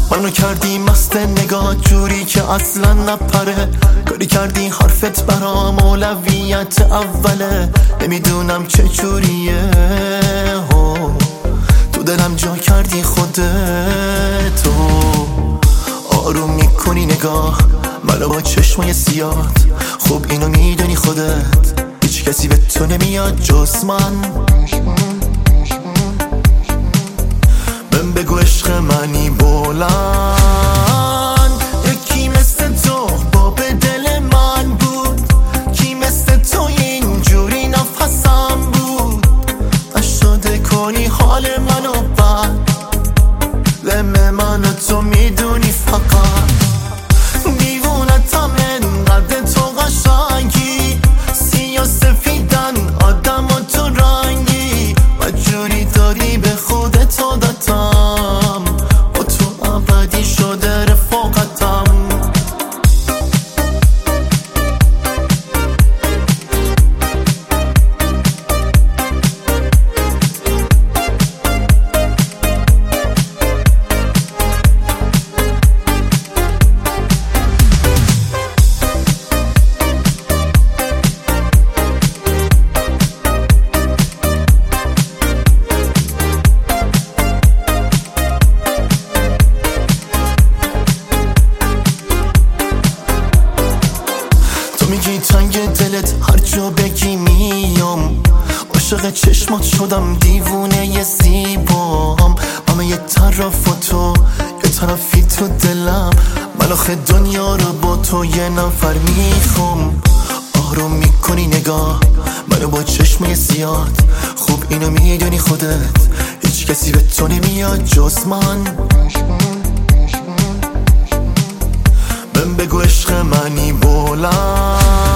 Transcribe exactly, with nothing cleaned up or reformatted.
منو کردی مست نگاه جوری که اصلا نپره. کاری کردی حرفت برام اولویت اوله. نمیدونم چه جوریه تو دلم جا کردی خودتو. آروم میکنی نگاه منو با چشمای سیاد. خوب اینو میدونی خودت هیچ کسی به تو نمیاد جز من. من بگو عشق منی بلند. یکی مثل تو باب دل من بود. کی مثل تو اینجوری نفسم بود. نشده کنی حال منو بد. لم منو تو میدونی فقط. دیوونتم انقدر تو قشنگی. سیاه سفیدن آدم و تو رنگی. و جوری داری به خودت عادتم. با تو ابدی شده رفاقتم. میگی تنگ دلت هر جا بگی میام. عاشق چشمات شدم دیوونه ی زیبام. همه یه طرف و تو یه طرفی تو دلم. من آخه دنیا رو با تو یه نفر میخوام. آروم میکنی نگاه منو با چشمای سیاد. خوب اینو میدونی خودت هیچ کسی به تو نمیاد جز من. من بگو عشق منی بلند.